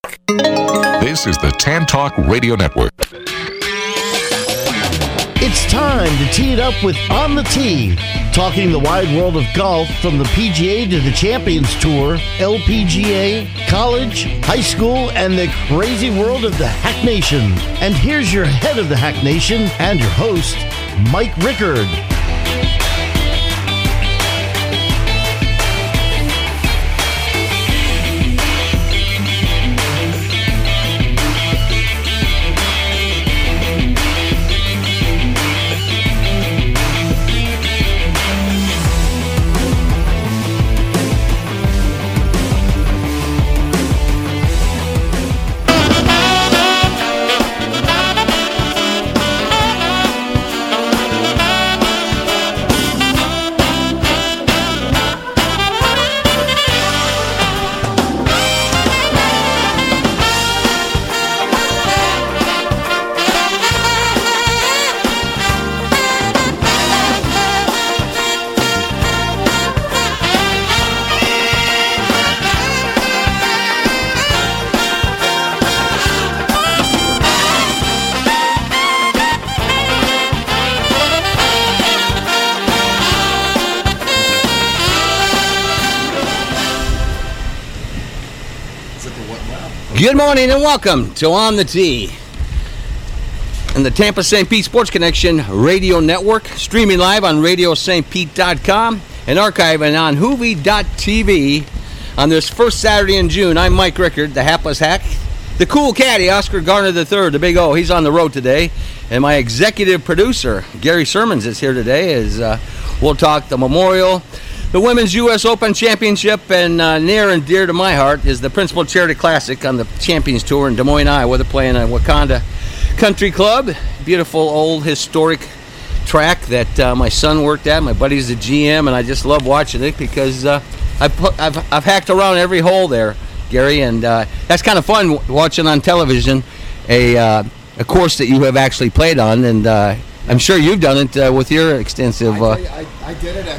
This is the Tan Talk Radio Network. It's time to tee it up with On the Tee, talking the wide world of golf from the PGA to the Champions Tour, LPGA, college, high school, and the crazy world of the Hack Nation. And here's your head of the Hack Nation and your host, Mike Rickard. Good morning and welcome to On the Tee and the Tampa St. Pete Sports Connection Radio Network, streaming live on RadioSt.Pete.com and archiving on Hoovie.tv on this first Saturday in June. I'm Mike Rickard, the hapless hack. The cool caddy, Oscar Garner III, the big O, he's on the road today. And my executive producer, Gary Sermons, is here today as we'll talk the Memorial, the Women's U.S. Open Championship, and near and dear to my heart is the Principal Charity Classic on the Champions Tour in Des Moines, Iowa. They're playing at Wakanda Country Club, beautiful old historic track that my son worked at. My buddy's the GM, and I just love watching it because I've hacked around every hole there, Gary, and that's kind of fun watching on television a course that you have actually played on, and I'm sure you've done it with your extensive... I did it at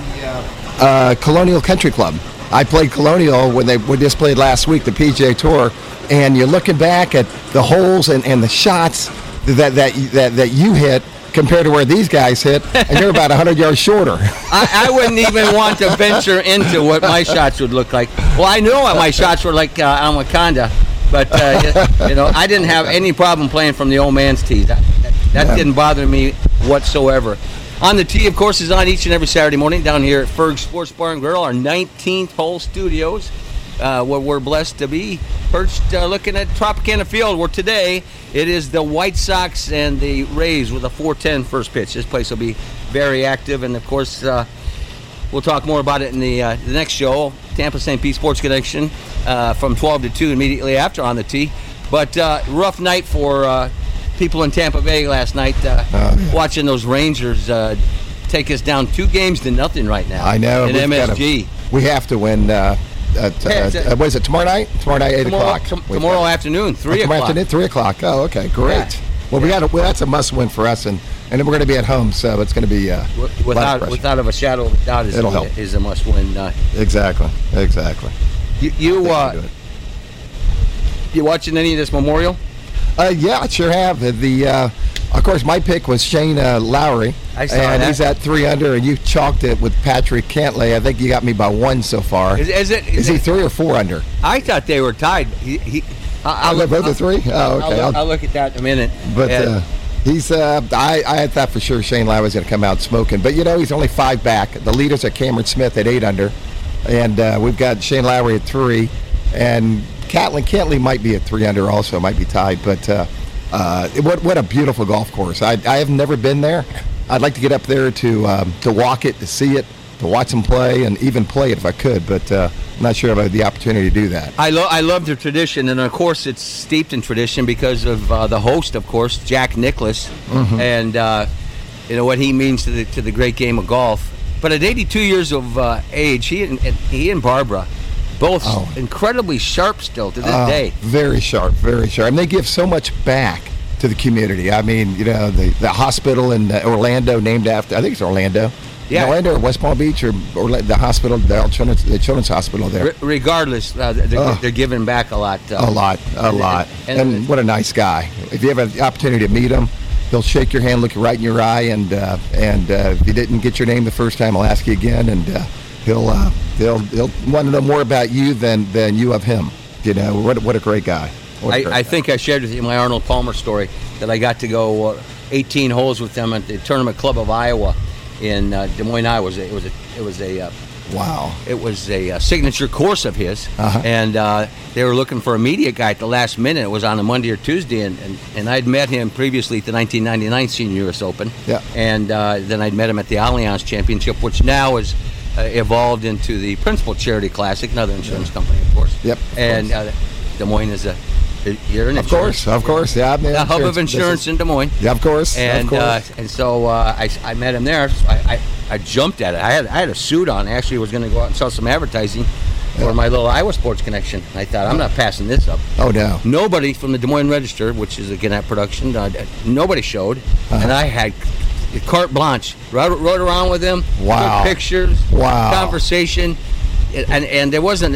the Colonial Country Club. I played Colonial when they just played last week, the PGA Tour, and you're looking back at the holes and the shots that you hit compared to where these guys hit, and you're about 100 yards shorter. I wouldn't even want to venture into what my shots would look like. Well, I know what my shots were like on Wakanda, but I didn't have any problem playing from the old man's tee. That didn't bother me whatsoever. On the Tee, of course, is on each and every Saturday morning down here at Ferg Sports Bar and Grill, our 19th hole studios, where we're blessed to be perched looking at Tropicana Field, where today it is the White Sox and the Rays with a 4:10 first pitch. This place will be very active, and, of course, we'll talk more about it in the next show, Tampa St. Pete Sports Connection, from 12 to 2 immediately after On the Tee. But rough night for... people in Tampa Bay last night watching those Rangers take us down 2-0 right now. I know. In MSG. We have to win. What is it, tomorrow night? Tomorrow night, 8 o'clock. Tomorrow afternoon, 3 o'clock. Afternoon, 3 o'clock. Oh, okay, great. Yeah. Well, that's a must-win for us, and then we're going to be at home, so it's going to be without a shadow of a doubt is a must-win. Exactly. You watching any of this Memorial? Yeah, I sure have. Of course, my pick was Shane Lowry. I saw that. He's at 3 under, and you chalked it with Patrick Cantlay. I think you got me by 1 so far. Is he 3 or 4 under? I thought they were tied. I'll go both of 3? Oh, okay. I'll look at that in a minute. But he's. I thought for sure Shane Lowry was going to come out smoking. But, he's only 5 back. The leaders are Cameron Smith at 8 under. And we've got Shane Lowry at 3. And Cantlay might be at 3 under also, might be tied, but what a beautiful golf course. I have never been there. I'd like to get up there to walk it, to see it, to watch them play, and even play it if I could, but I'm not sure if I had the opportunity to do that. I love the tradition, and of course it's steeped in tradition because of the host, of course, Jack Nicklaus, and what he means to the great game of golf. But at 82 years of age, he and Barbara, both incredibly sharp still to this day. Very sharp, very sharp. And they give so much back to the community. I mean, the hospital in Orlando named after, I think it's Orlando, Yeah. In Orlando or West Palm Beach or the hospital, the children's hospital there. Regardless, they're giving back a lot. A lot. And what a nice guy. If you have the opportunity to meet him, he'll shake your hand, look you right in your eye, and if you didn't get your name the first time, he'll ask you again, and he'll want to know more about you than you of him. You know, what a great guy. I think I shared with you my Arnold Palmer story that I got to go 18 holes with them at the Tournament Club of Iowa in Des Moines, Iowa. It was a signature course of his, and they were looking for a media guy at the last minute. It was on a Monday or Tuesday, and I'd met him previously at the 1999 Senior US Open, and then I'd met him at the Allianz Championship, which now is evolved into the Principal Charity Classic, another insurance company, of course. Yep. And Des Moines is you're an insurance. Of course, yeah. The hub of insurance in Des Moines. Yeah, of course. And so I met him there. So I jumped at it. I had a suit on. Actually, was going to go out and sell some advertising for my little Iowa Sports Connection. And I thought, I'm not passing this up. Oh, no. Nobody from the Des Moines Register, which is a Gannett production, nobody showed. And I had carte blanche. Rode around with him. Wow. Took pictures. Wow. Conversation. And there was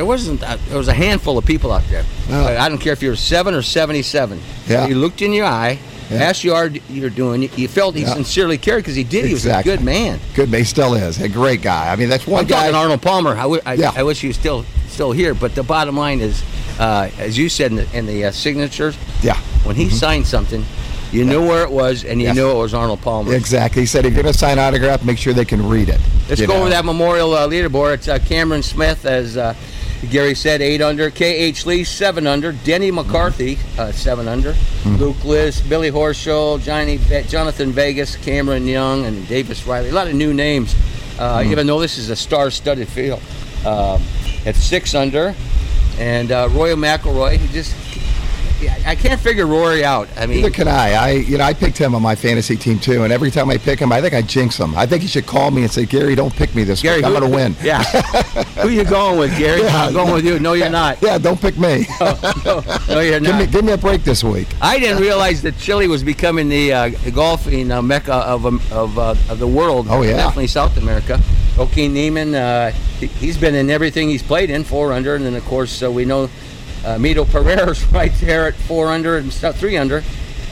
a handful of people out there. Oh. I don't care if you're 7 or 77. Yeah. He looked in your eye, asked you how you're doing. You felt he sincerely cared because he did. Exactly. He was a good man. Good man. He still is a great guy. I mean, that's one I'm guy. talking Arnold Palmer. I wish he was still here. But the bottom line is, as you said in the signatures, when he signed something, you knew where it was, and you knew it was Arnold Palmer. Exactly. He said, if you're going to sign autograph, make sure they can read it. Let's go over that memorial leaderboard. It's Cameron Smith, as Gary said, 8 under. K.H. Lee, 7 under. Denny McCarthy, 7 under. Luke Liss, Billy Horschel, Jonathan Vegas, Cameron Young, and Davis Riley. A lot of new names, even though this is a star-studded field. At 6 under. And Roy McIlroy, he just... I can't figure Rory out. I mean, neither can I. I picked him on my fantasy team too, and every time I pick him, I think I jinx him. I think he should call me and say, "Gary, don't pick me this week. I'm going to win." Yeah. Who you going with, Gary? I'm going with you. No, you're not. Yeah, don't pick me. No, you're not. Give me a break this week. I didn't realize that Chile was becoming the golfing mecca of the world. Oh yeah, definitely South America. Joaquin Niemann, he's been in everything he's played in, 4 under, and then of course we know. Mito Pereira's right there at 4 under and 3 under.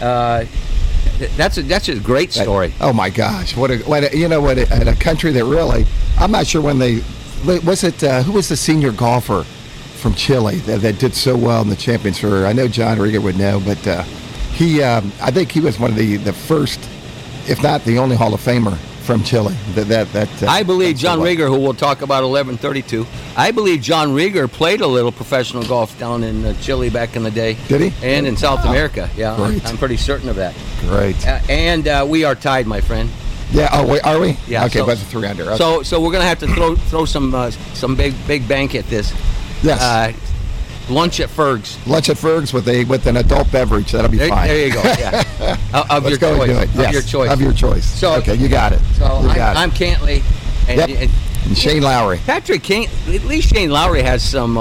That's a great story. Oh my gosh, what a country that really. I'm not sure when they was it. Who was the senior golfer from Chile that did so well in the Champions Tour? I know John Rieger would know, but I think he was one of the first, if not the only Hall of Famer from Chile. I believe John Rieger, who we'll talk about 11:32. I believe John Rieger played a little professional golf down in Chile back in the day. Did he? And in South America. Yeah, great. I'm pretty certain of that. Great. And we are tied, my friend. Yeah. Oh wait, are we? Yeah. Okay, but 3 under. Okay. So we're gonna have to throw some big bank at this. Yes. Lunch at Ferg's. Lunch at Ferg's with an adult beverage. That'll be fine. There you go. Yeah. Of Let's your go choice. and do it. Yes. Of your choice. Of your choice. So okay, you got it. So I'm Cantley. And Shane Lowry. Patrick Cantley. At least Shane Lowry has some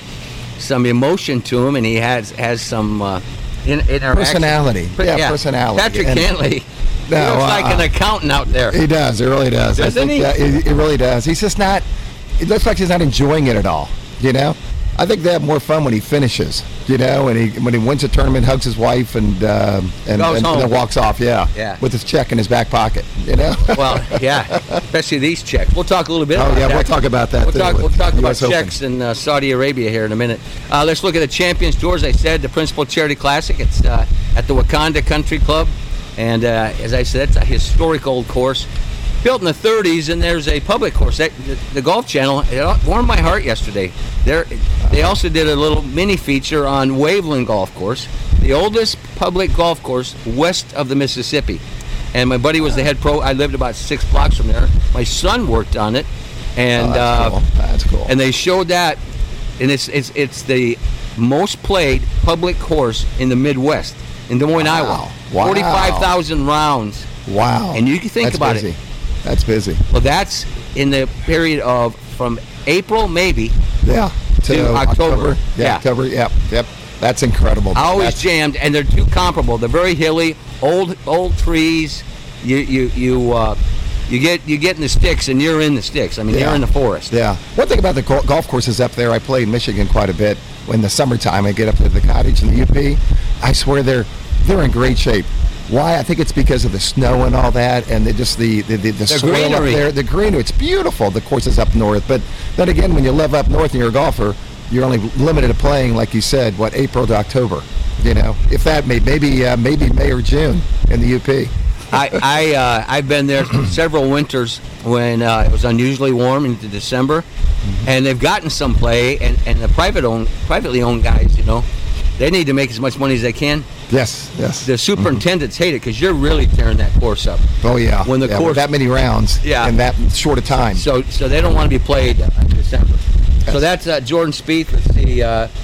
emotion to him, and he has some interaction. Personality. Yeah, personality. Patrick Cantley. He looks like an accountant out there. He does. He really does. Doesn't he? Yeah, he really does. He's just not. It looks like he's not enjoying it at all. You know. I think they have more fun when he finishes, when he wins a tournament, hugs his wife, and then walks off, with his check in his back pocket, Well, yeah, especially these checks. We'll talk a little bit about that. We'll talk about that. We'll talk about checks in Saudi Arabia here in a minute. Let's look at the Champions Tour. As I said, the Principal Charity Classic. It's at the Wakanda Country Club, and as I said, it's a historic old course. Built in the 30s, and there's a public course. The Golf Channel, it warmed my heart yesterday. They also did a little mini feature on Waveland Golf Course, the oldest public golf course west of the Mississippi. And my buddy was the head pro. I lived about 6 blocks from there. My son worked on it, and that's cool. And they showed that, and it's the most played public course in the Midwest, in Des Moines, Iowa. 45,000 rounds. Wow. And you can think about it. That's busy. Well, that's in the period of from April, maybe, to October. October. Yep. That's incredible. Always jammed, and they're too comparable. They're very hilly, old trees. You You get in the sticks, and you're in the sticks. I mean, you're in the forest. Yeah. One thing about the golf courses up there, I play in Michigan quite a bit. In the summertime, I get up to the Cottage in the UP. I swear they're in great shape. Why? I think it's because of the snow and all that, and the soil greenery up there. The greenery. It's beautiful. The courses up north, but then again, when you live up north and you're a golfer, you're only limited to playing, like you said, April to October. If that maybe May or June in the UP. I've been there several winters when it was unusually warm into December, and they've gotten some play, and the privately owned guys, they need to make as much money as they can. Yes. The superintendents hate it because you're really tearing that course up. Oh yeah. When the course with that many rounds in that short a time. So they don't want to be played in December. Yes. So that's Jordan Spieth. Let's see,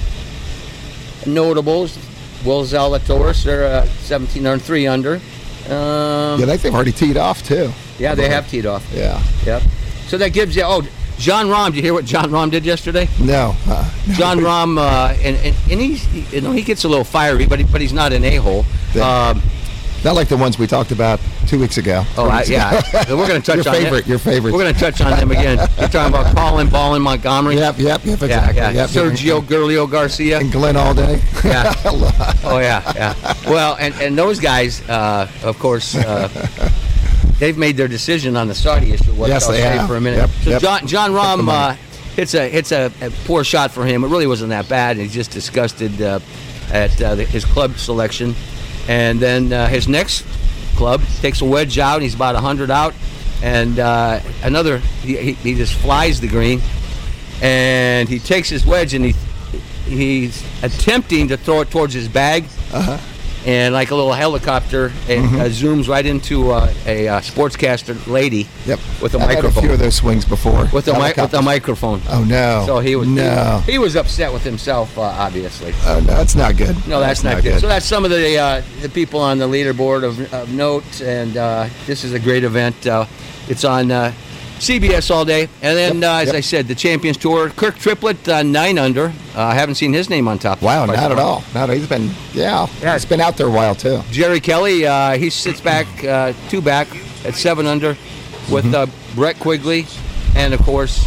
notables. Will Zalatoris, they're 17 under, 3 under. I think they've already teed off too. Yeah, they have teed off. Yeah. Yep. So that gives you. John Rahm. Did you hear what John Rahm did yesterday? No. John Rahm, and he gets a little fiery, but he's not an a-hole. Not like the ones we talked about 2 weeks ago. Yeah. We're going to touch on your favorite. We're going to touch on them again. You're talking about Colin Ball in Montgomery. Yep. Exactly. Yeah. Sergio Gurlio Garcia and Glenn Allday. Yeah. Oh yeah. Well, and those guys, of course, they've made their decision on the Saudi issue. Yes, they have. For a minute. Yep. So John Rahm, it's a poor shot for him. It really wasn't that bad. He's just disgusted at his club selection. And then his next club takes a wedge out. He's about 100 out. And another, he just flies the green. And he takes his wedge and he's attempting to throw it towards his bag. Uh-huh. And like a little helicopter, it zooms right into a sportscaster lady with a microphone. I've had a few of those swings before. With a microphone. Oh, no. So he was upset with himself, obviously. Oh, no, that's not good. No, that's not good. So that's some of the people on the leaderboard of note, and this is a great event. It's on CBS all day. And then, as I said, the Champions Tour. Kirk Triplett, 9 under. I haven't seen his name on top. Wow, not at all. He's been, he's been out there a while, too. Jerry Kelly, he sits back, 2 back at 7 under with Brett Quigley. And, of course,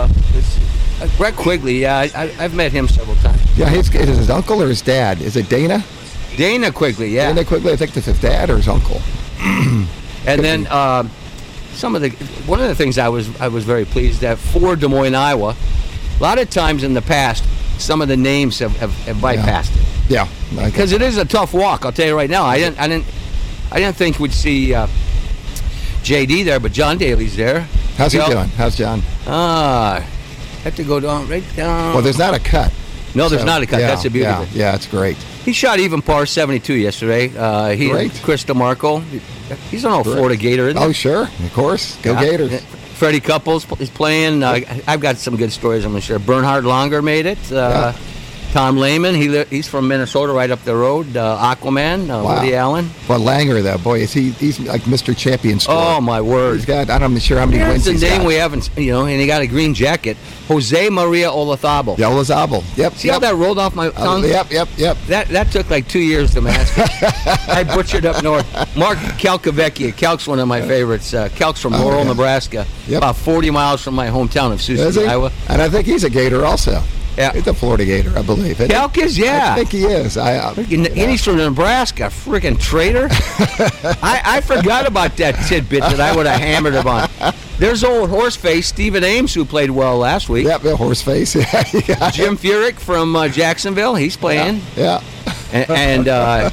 Brett Quigley, I've met him several times. Yeah, is it his uncle or his dad? Is it Dana? Dana Quigley, yeah. Dana Quigley, I think that's his dad or his uncle. And then one of the things I was very pleased at for Des Moines, Iowa. A lot of times in the past, some of the names have bypassed it. Yeah, because it is a tough walk. I'll tell you right now. I didn't think we'd see JD there, but John Daly's there. How's he doing? How's John? Have to go right down. Well, there's not a cut. No, there's not a cut. That's the beauty of it. Yeah, it's great. He shot even par 72 yesterday. Great. Chris DeMarco. He's an old Florida Gator, isn't he? Oh, sure. Of course. Go Gators. Freddie Couples is playing. I've got some good stories I'm going to share. Bernhard Langer made it. Tom Lehman, he's from Minnesota, right up the road. Aquaman, Woody Allen. Well, Langer, though, boy, he's like Mr. Champion Store. Oh, my word. He's got, I'm not sure how many wins he's got. That's a name we haven't, and he got a green jacket. Jose Maria Olazabal. Yeah, Olazabal. Yep. See how that rolled off my tongue? Yep. That took like 2 years to master. I butchered up north. Mark Calcavecchia. Calc's one of my favorites. Calc's from Laurel, Nebraska. Yep. About 40 miles from my hometown of Sioux City, Iowa. And I think he's a Gator also. Yeah. He's a Florida Gator, I believe. Calc is, I think he is. And he's from Nebraska, freaking traitor. I forgot about that tidbit that I would have hammered him on. There's old Horseface, Stephen Ames, who played well last week. Yep, Horseface. Jim Furyk from Jacksonville, he's playing. Yeah. And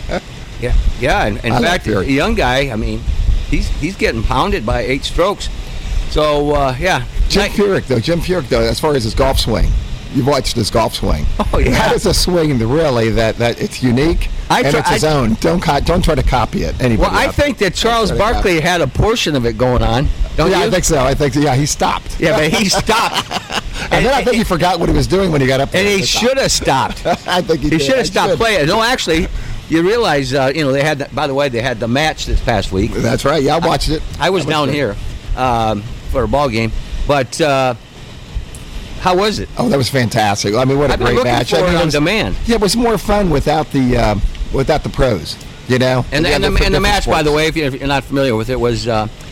in fact, a young guy, I mean, he's getting pounded by 8 strokes. So, Jim Furyk, though, as far as his golf swing. You've watched his golf swing. Oh, yeah. That is a swing really that it's unique and it's his own. Don't try to copy it. Anybody I think that Charles Barkley had a portion of it going on. Don't you? I think so. He stopped. Yeah, but he stopped. And then I think he forgot what he was doing when he got up there. And he should have stopped. I think he should have stopped playing. No, actually, you realize, they had, by the way, they had the match this past week. That's right. Yeah, I watched it. I was down here for a ball game. But how was it? Oh, that was fantastic. I mean, what a great match. I've been looking for it on demand. Yeah, it was more fun without the pros, And the match, by the way, if you're not familiar with it, was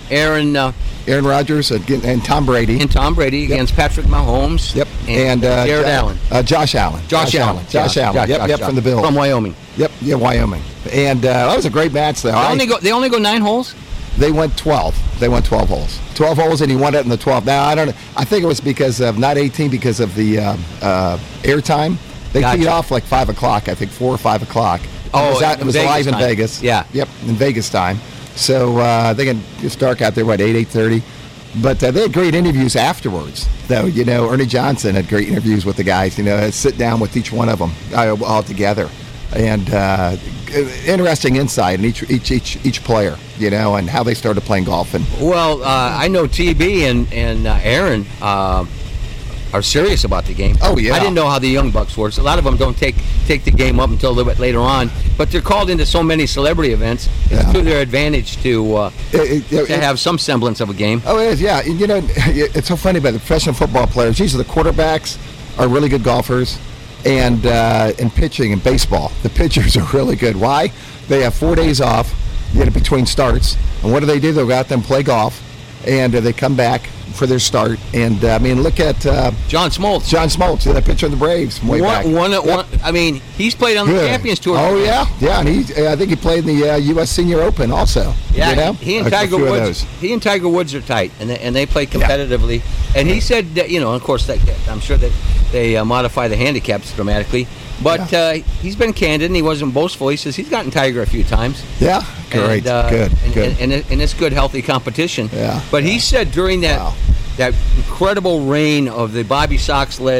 Aaron Rodgers and Tom Brady. And Tom Brady against Patrick Mahomes. Yep. And Jared Allen. Josh Allen. Josh Allen. Yep, from the Bills. From Wyoming. Yep, Wyoming. And that was a great match, though. They only go 9 holes? They went 12. They went 12 holes. 12 holes, and he won it in the 12th. Now, I don't know. I think it was because of, not 18, because of the airtime. They teed off like 5 o'clock, I think, 4 or 5 o'clock. It was live in Vegas. Yeah. Yep, in Vegas time. So it's dark out there, 8:30. But they had great interviews afterwards, though. Ernie Johnson had great interviews with the guys. Sit down with each one of them all together. And interesting insight in each player, and how they started playing golf. Well, I know TB and Aaron are serious about the game. Oh, yeah. I didn't know how the young bucks works. A lot of them don't take the game up until a little bit later on, but they're called into so many celebrity events. It's to their advantage to have some semblance of a game. Oh, it is, yeah. It's so funny about the professional football players. Usually the quarterbacks are really good golfers, and in pitching and baseball, the pitchers are really good. Why? They have 4 days off between starts, and what do? They go out there and play golf, and they come back for their start. And look at John Smoltz. That pitcher of the Braves from way back. He's played on the Champions Tour. Oh yeah, and I think he played in the U.S. Senior Open also. Yeah, he and Tiger Woods. He and Tiger Woods are tight, and they play competitively. Yeah. And he said that, of course, I'm sure that they modify the handicaps dramatically. But he's been candid, and he wasn't boastful. He says he's gotten Tiger a few times. Yeah, great, good. And it's good, healthy competition. Yeah. But he said during that incredible reign of the Bobby Cox-led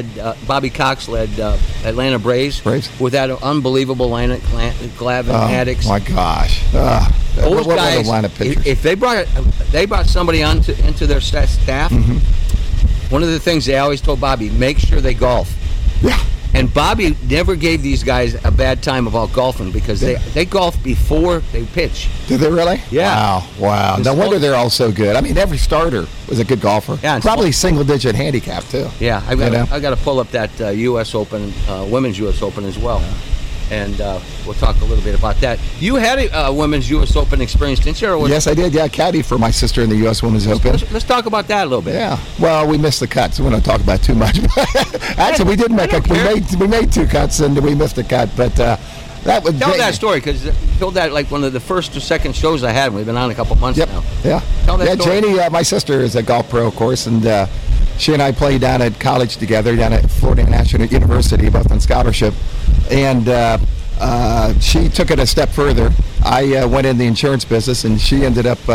Atlanta Braves with that unbelievable lineup, Glavine, Maddox. Oh my gosh! Those guys, if they brought somebody into their staff, one of the things they always told Bobby, make sure they golf. Yeah. And Bobby never gave these guys a bad time about golfing because they golf before they pitch. Did they really? Yeah. Wow. No wonder they're all so good. Every starter was a good golfer. Yeah, probably single-digit handicap, too. Yeah, I got to pull up that U.S. Open, Women's U.S. Open as well. Yeah. And we'll talk a little bit about that. You had a Women's U.S. Open experience, didn't you? Yes, I did. Yeah, caddy for my sister in the U.S. Women's Open. Let's talk about that a little bit. Yeah. Well, we missed the cut, so we don't talk about it too much. Actually, we did make we made 2 cuts, and we missed a cut. But that was tell that story, because you told that like one of the first or second shows I had. We've been on a couple months now. Yeah. Tell that story. Janie, my sister, is a golf pro, of course, and she and I played down at college together, down at Florida National University, both on scholarship, and. She took it a step further. I went in the insurance business, and she ended up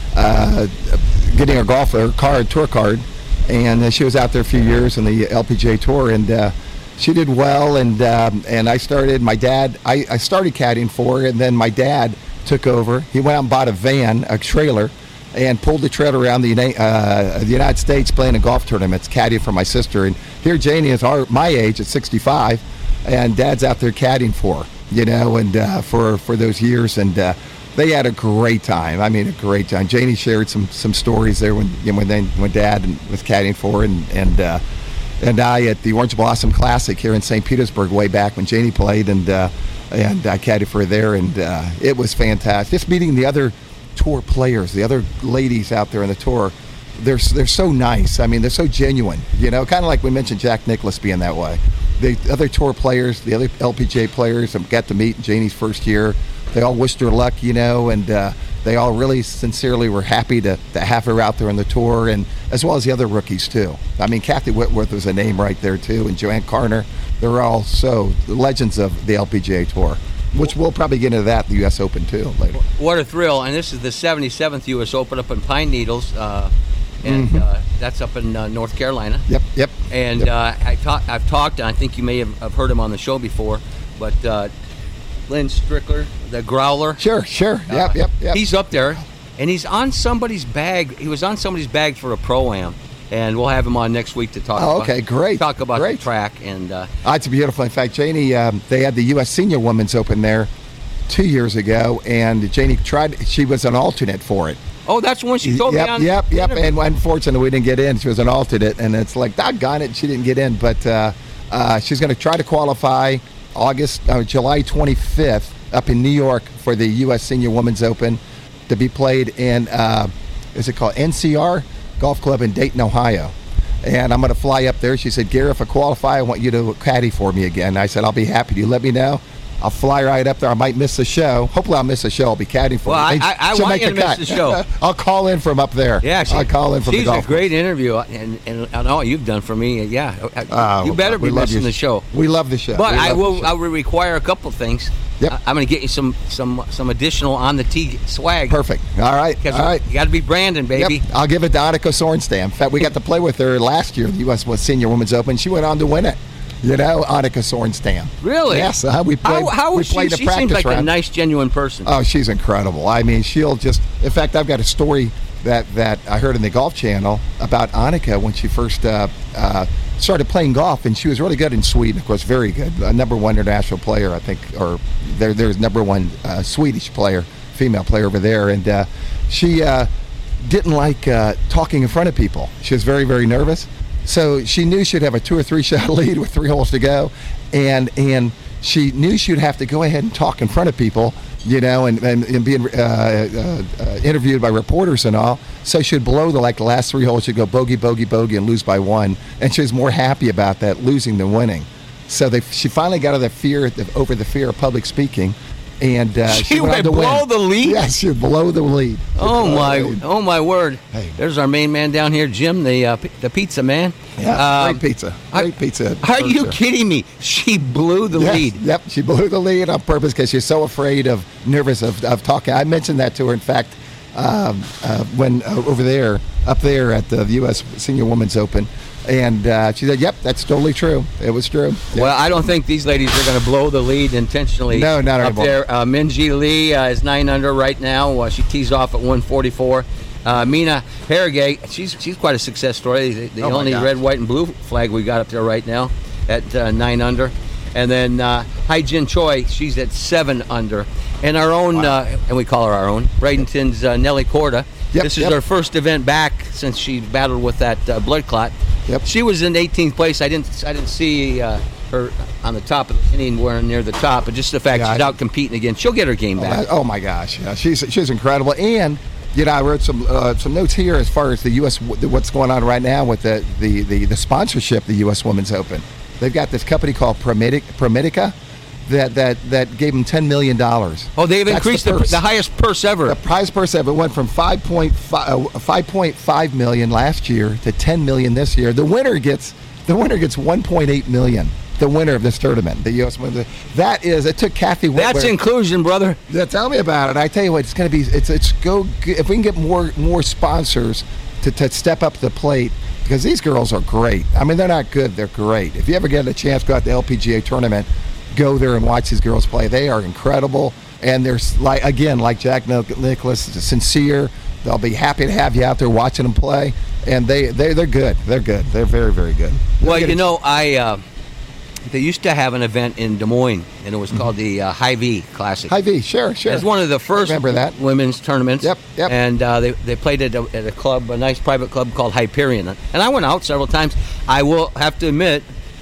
getting her tour card, and she was out there a few years on the LPGA Tour, and she did well. And I started. I started caddying for her, and then my dad took over. He went out and bought a trailer, and pulled the trailer around the United States playing in golf tournaments, caddying for my sister. And here Janie is my age at 65. And Dad's out there caddying for her, and for those years, and they had a great time. A great time. Janie shared some stories there when Dad was caddying for her, and I at the Orange Blossom Classic here in St. Petersburg way back when Janie played, and I caddied for her there, and it was fantastic. Just meeting the other tour players, the other ladies out there on the tour. They're so nice. They're so genuine. Kind of like we mentioned Jack Nicklaus being that way. The other tour players, the other LPGA players I got to meet in Janie's first year, they all wished her luck, and they all really sincerely were happy to have her out there on the tour, and as well as the other rookies too. Kathy Whitworth was a name right there too, and Joanne Carner. They're all so legends of the LPGA Tour, which we'll probably get into that in the U.S. Open too later. What a thrill. And this is the 77th U.S. Open up in Pine Needles. And that's up in North Carolina. Yep. And I've talked, and I think you may have heard him on the show before, but Lynn Strickler, the Growler. Sure. Yep. He's up there, and he's on somebody's bag. He was on somebody's bag for a Pro-Am, and we'll have him on next week to talk about. Okay, great. Talk about the track. And it's beautiful. In fact, Janie, they had the U.S. Senior Women's Open there 2 years ago, and Janie she was an alternate for it. Oh, that's when she told me on Yep. And unfortunately, we didn't get in. She was an alternate, and it's like, doggone it, she didn't get in. But she's going to try to qualify July 25th up in New York for the U.S. Senior Women's Open to be played in is it called NCR Golf Club in Dayton, Ohio. And I'm going to fly up there. She said, Gary, if I qualify, I want you to caddy for me again. I said, I'll be happy. Do you let me know? I'll fly right up there. I might miss the show. Hopefully I'll miss the show. I'll be caddying for Well, me. I want you to miss the show. I'll call in from up there. Yeah, I'll call in from the golf she's a great interview, and all you've done for me. Yeah, you better be missing the show. We love the show. But I will require a couple things. Yep. I'm going to get you some additional on the tee swag. Perfect. All right. You got to be Brandon, baby. Yep. I'll give it to Annika Sorenstam. In fact, we got to play with her last year, the U.S. Senior Women's Open. She went on to win it. You know, Annika Sorenstam. Really? Yes. We played. How is she? She seems like a nice, genuine person. Oh, she's incredible. I mean, she'll just. In fact, I've got a story that I heard in the Golf Channel about Annika when she first started playing golf, and she was really good in Sweden. Of course, very good. Number one international player, I think, or there's number one Swedish player, female player over there, and she didn't like talking in front of people. She was very, very nervous. So she knew she'd have a 2 or 3 shot lead with 3 holes to go, and she knew she'd have to go ahead and talk in front of people, you know, and being interviewed by reporters and all. So she'd blow the last 3 holes. She'd go bogey, bogey, bogey, and lose by 1. And she was more happy about that, losing than winning. So she finally got over the fear of public speaking. And she would blow the lead? Yes, she would blow the lead. Oh my word! Hey. There's our main man down here, Jim, the pizza man. Yeah, great pizza. Great pizza. Are you kidding me? She blew the lead. Yep, she blew the lead on purpose because she's so nervous of talking. I mentioned that to her, in fact, when up there at the U.S. Senior Women's Open. And she said, yep, that's totally true. It was true. Yep. Well, I don't think these ladies are going to blow the lead intentionally. No, not up there. Minjee Lee is 9 under right now. She tees off at 144. Mina Haragay, she's quite a success story. The only red, white, and blue flag we got up there right now at 9 under. And then Hai-Jin Choi, she's at 7 under. And our own, and we call her our own, Bradenton's Nelly Korda. Yep, this is her first event back since she battled with that blood clot. Yep. She was in 18th place. I didn't see her on the top, anywhere near the top, but just the fact she's out competing again, she'll get her game back. Oh my gosh, yeah, she's incredible. And you know, I wrote some notes here as far as the U.S. what's going on right now with the sponsorship of the U.S. Women's Open. They've got this company called Promedica that gave them $10 million. Oh, they've increased the highest purse ever. The highest purse ever went from $5.5 million last year to $10 million this year. The winner gets $1.8 million. The winner of this tournament, the U.S. Women's. It took Kathy Whitwer. That's inclusion, brother. Yeah, tell me about it. I tell you what, it's going to be. If we can get more sponsors to step up to the plate, because these girls are great. I mean, they're not good. They're great. If you ever get a chance to go out to the LPGA tournament, go there and watch these girls play. They are incredible, and they're like Jack Nicklaus, sincere. They'll be happy to have you out there watching them play, and they're good. They're good. They're very, very good. Well, you know, they used to have an event in Des Moines, and it was called the Hy-Vee Classic. Hy-Vee, sure. It's one of the first women's tournaments. Yep. And they played at a club, a nice private club called Hyperion. And I went out several times. I will have to admit,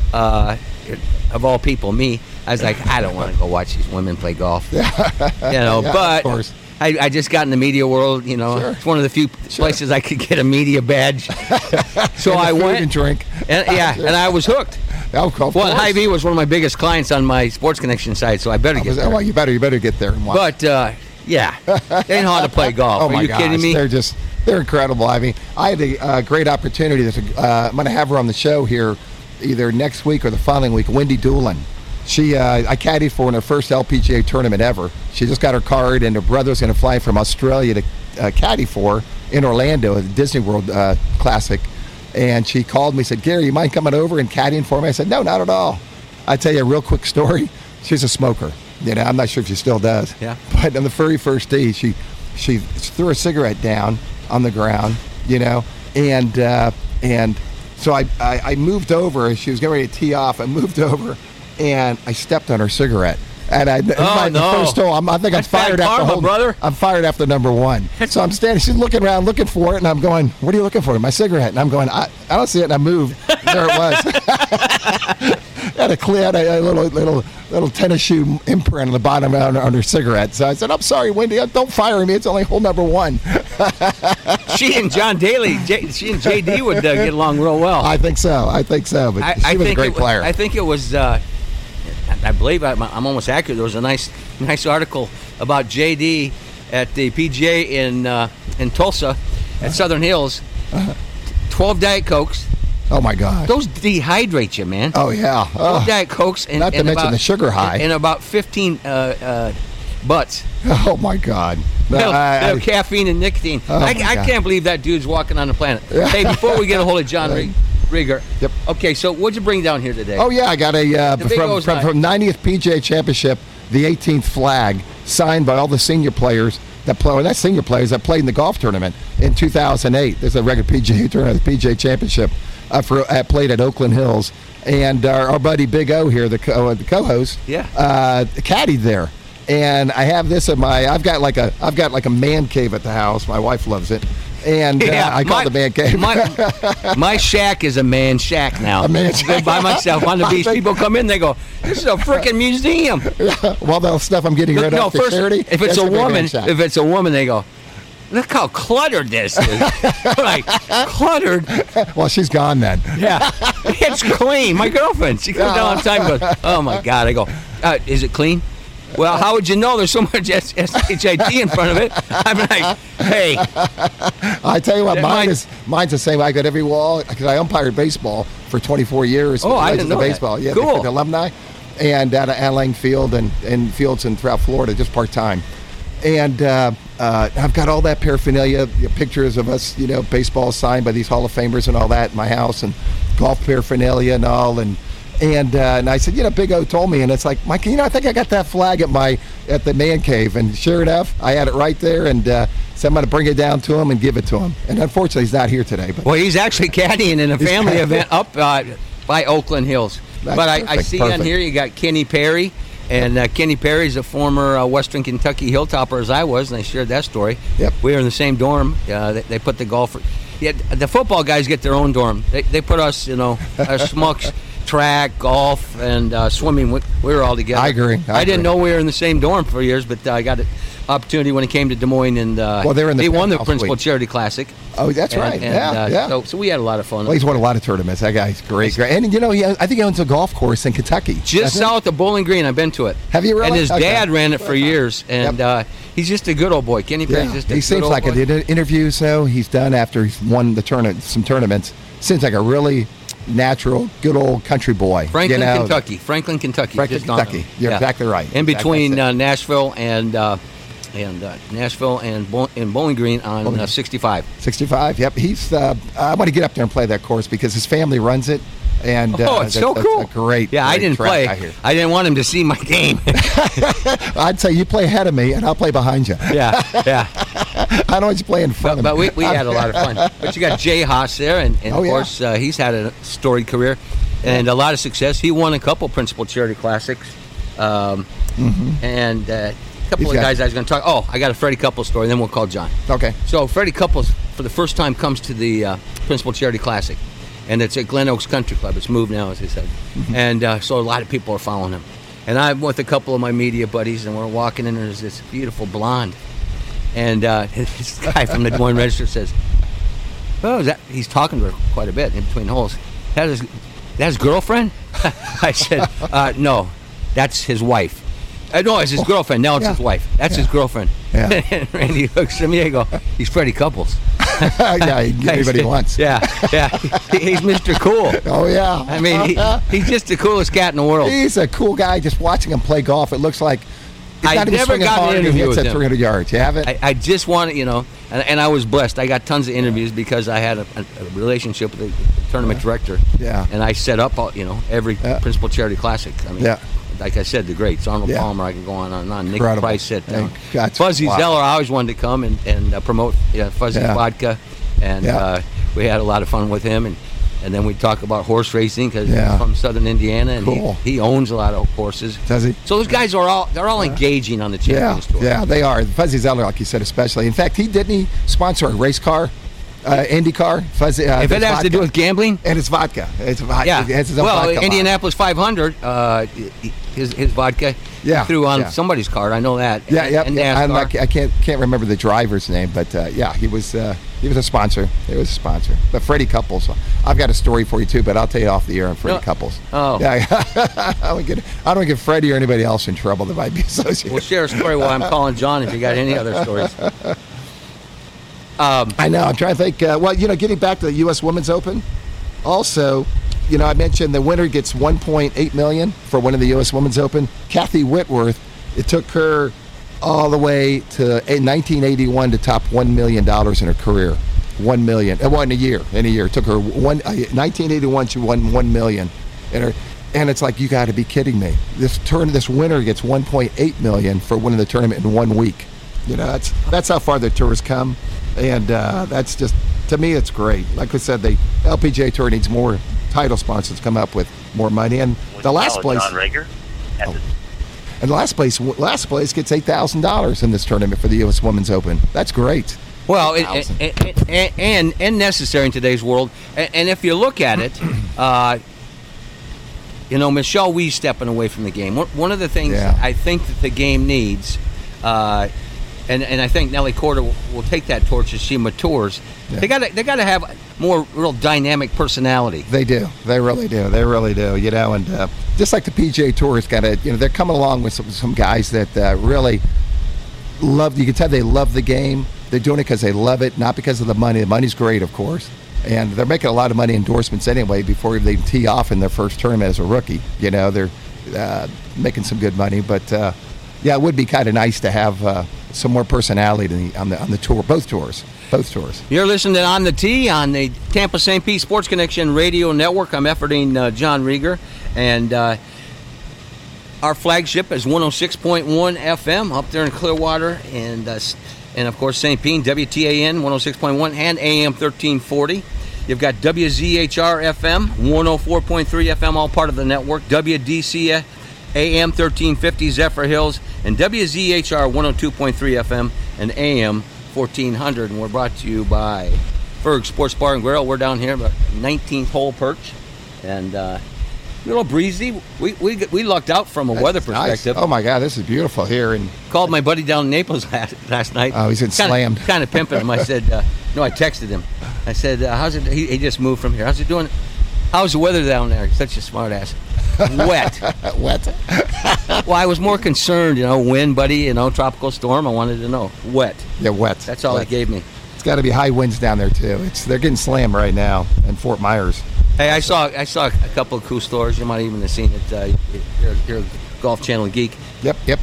of all people, me, I was like, I don't want to go watch these women play golf. But of course. I just got in the media world, you know. Sure. It's one of the few places I could get a media badge. So I went and drink. And I was hooked. Well, Hy-Vee was one of my biggest clients on my Sports Connection site, so I better get there. Well, you better get there and watch. But they know how to play golf. Oh, Are you kidding me? They're incredible. I mean, I had a great opportunity. I'm going to have her on the show here either next week or the following week. Wendy Doolan. I caddied for in her first LPGA tournament ever. She just got her card, and her brother's going to fly from Australia to caddy for her in Orlando at the Disney World Classic. And she called me and said, Gary, you mind coming over and caddying for me? I said, no, not at all. I tell you a real quick story. She's a smoker. You know, I'm not sure if she still does. Yeah. But on the very first tee, she threw a cigarette down on the ground, you know, and so I moved over. She was getting ready to tee off. I moved over, and I stepped on her cigarette. And the first hole, I think I'm fired after brother. I'm fired after number 1. So I'm standing. She's looking around, looking for it, and I'm going, "What are you looking for?" My cigarette. And I'm going, "I don't see it." And I moved. There it was. had a little tennis shoe imprint on the bottom on her cigarette. So I said, "I'm sorry, Wendy, don't fire me. It's only hole number 1." She and John Daly, she and JD would get along real well. I think so. But she was a great player. I think it was. I believe I'm almost accurate. There was a nice article about JD at the PGA in Tulsa at Southern Hills. 12 Diet Cokes. Oh my God! Those dehydrate you, man. Oh yeah. 12 Diet Cokes, and not to mention the sugar high, and about 15 butts. Oh my God! They'll caffeine and nicotine. I can't believe that dude's walking on the planet. Hey, before we get a hold of John Rieger. Yep. Okay, so what'd you bring down here today? Oh yeah, I got a from 90th PGA Championship, the 18th flag signed by all the senior players that play. Well, that's senior players that played in the golf tournament in 2008. There's a regular PGA tournament, the PGA Championship. Played at Oakland Hills, and our buddy Big O here, the co-host, caddied there. And I have this at I've got like a man cave at the house. My wife loves it, and I call it the man cave. My shack is a man shack now. A man shack by myself on the beach. People come in, they go, "This is a freaking museum." Yeah. Well, the stuff I'm getting rid of for charity. If it's a woman, they go, "Look how cluttered this is." Like, cluttered? Well, she's gone then. Yeah. It's clean. My girlfriend, she comes down all the time and goes, "Oh, my God." I go, "Is it clean?" "Well, how would you know there's so much SHIT in front of it?" I'm like, "Hey." I tell you what, mine's the same. I got every wall, because I umpired baseball for 24 years. Oh, I didn't know baseball. That. Yeah, cool. The alumni. And out of Alan Field and fields and throughout Florida, just part-time. And I've got all that paraphernalia, pictures of us, baseball signed by these Hall of Famers and all that in my house, and golf paraphernalia and all. And I said, Big O told me, and it's like, Mike, I think I got that flag at the man cave. And sure enough, I had it right there, and so I'm going to bring it down to him and give it to him. And unfortunately, he's not here today. But well, he's actually caddying in a family event up by Oakland Hills. But I see on here you got Kenny Perry. And Kenny Perry's a former Western Kentucky Hilltopper, as I was, and I shared that story. Yep. We were in the same dorm. They put the golfer. Yeah, the football guys get their own dorm. They put us, schmucks, track, golf, and swimming. We were all together. I agree. I didn't know we were in the same dorm for years, but I got an opportunity when he came to Des Moines, and he won the Principal Charity Classic. Oh, that's right. Yeah. So we had a lot of fun. Well, he's won a lot of tournaments. That guy's great. And I think he owns a golf course in Kentucky. Just south of Bowling Green. I've been to it. Have you really? And his dad ran it for years, and he's just a good old boy. Kenny Perry's just a he seems good like old boy. The interviews he's done after he's won some tournaments. Seems like a really natural, good old country boy. Franklin, Kentucky. You're exactly right. In between Nashville and Bowling Green on 65. 65. Yep. He's. I want to get up there and play that course because his family runs it. And it's so cool. That's a great. Yeah, I didn't play. I didn't want him to see my game. I'd say you play ahead of me, and I'll play behind you. Yeah. I don't want you play in front of me. But we had a lot of fun. But you got Jay Haas there, and of course he's had a storied career and a lot of success. He won a couple Principal Charity Classics, and a couple of guys I was going to talk. Oh, I got a Freddie Couples story. Then we'll call John. Okay. So Freddie Couples, for the first time, comes to the Principal Charity Classic. And it's at Glen Oaks Country Club. It's moved now, as he said. And so a lot of people are following him. And I'm with a couple of my media buddies, and we're walking in, and there's this beautiful blonde. And this guy from the Des Moines Register says, "Oh, he's talking to her quite a bit in between holes. That is his girlfriend?" I said, "No, that's his wife." No, it's his girlfriend. Now it's his wife. That's his girlfriend. Yeah. And Randy looks at me and I go, "He's Freddie Couples." Yeah, he can get anybody he wants. Yeah. He's Mr. Cool. Oh, yeah. I mean, he's just the coolest cat in the world. He's a cool guy. Just watching him play golf, it looks like I never got an interview with him. 300 yards. You have it? I just wanted, and I was blessed. I got tons of interviews because I had a relationship with the tournament director. Yeah. And I set up, every Principal Charity Classic. I mean, like I said, the greats. Arnold Palmer, I can go on and on. Nick Price set down. Fuzzy Zeller, I always wanted to come and promote Fuzzy's vodka. And we had a lot of fun with him. And then we talk about horse racing because he's from Southern Indiana. And he owns a lot of horses. Does he? So those guys are all engaging on the Champions Tour. Yeah, they are. Fuzzy Zeller, like you said, especially. In fact, didn't he sponsor a race car IndyCar. Fuzzy, if it has to do with gambling, and it's vodka. It's yeah. It has its own well, vodka Indianapolis 500, his vodka. Yeah, he threw on yeah. somebody's card. I know that. Yeah, yeah. And I can't remember the driver's name, but yeah, he was a sponsor. He was a sponsor. But Freddie Couples, I've got a story for you too, but I'll tell you off the air on Freddie Couples. Oh, yeah. I don't get Freddie or anybody else in trouble that might be associated. We'll share a story while I'm calling John if you got any other stories. I know. I'm trying to think. Well, getting back to the U.S. Women's Open, also, I mentioned the winner gets $1.8 million for winning the U.S. Women's Open. Kathy Whitworth, it took her all the way to 1981 to top $1 million in her career. $1 million. Well, in a year. It took her 1981. She won $1 million in her. And it's like, you got to be kidding me. This winner gets $1.8 million for winning the tournament in 1 week. That's how far the tour's come, and that's just, to me, it's great. Like I said, the LPGA Tour needs more title sponsors to come up with more money. And the last place, John Rager. And last place gets $8,000 in this tournament for the U.S. Women's Open. That's great. Well, and necessary in today's world. And if you look at it, Michelle Wee stepping away from the game. One of the things I think that the game needs, and I think Nelly Korda will take that torch as she matures. Yeah. They got to have more real dynamic personality. They do. They really do. And just like the PGA Tour has got to, they're coming along with some guys that really love. You can tell they love the game. They're doing it because they love it, not because of the money. The money's great, of course. And they're making a lot of money endorsements anyway before they tee off in their first tournament as a rookie. They're making some good money. But, it would be kind of nice to have some more personality on the tour, both tours. You're listening to On the Tee on the Tampa St. Pete Sports Connection Radio Network. I'm efforting John Rieger. And our flagship is 106.1 FM up there in Clearwater. And of course, St. Pete, WTAN 106.1 and AM 1340. You've got WZHR FM, 104.3 FM, all part of the network. WDC AM 1350 Zephyr Hills, and WZHR 102.3 FM and AM 1400. And we're brought to you by Ferg Sports Bar and Grill. We're down here about 19th hole perch. And a little breezy. We lucked out from a weather perspective. Nice. Oh my God, this is beautiful here. And called my buddy down in Naples last night. Oh, he's getting slammed. Kind of pimping him. I said, no, I texted him. I said, how's it? He just moved from here. How's it doing? How's the weather down there? He's such a smart ass. Wet. Wet. Well, I was more concerned, wind, buddy, tropical storm. I wanted to know. Wet. Yeah, wet. That's all wet. it gave me. It's got to be high winds down there too. They're getting slammed right now in Fort Myers. Hey, I saw a couple of cool stories. You might even have seen it. You're a Golf Channel geek. Yep.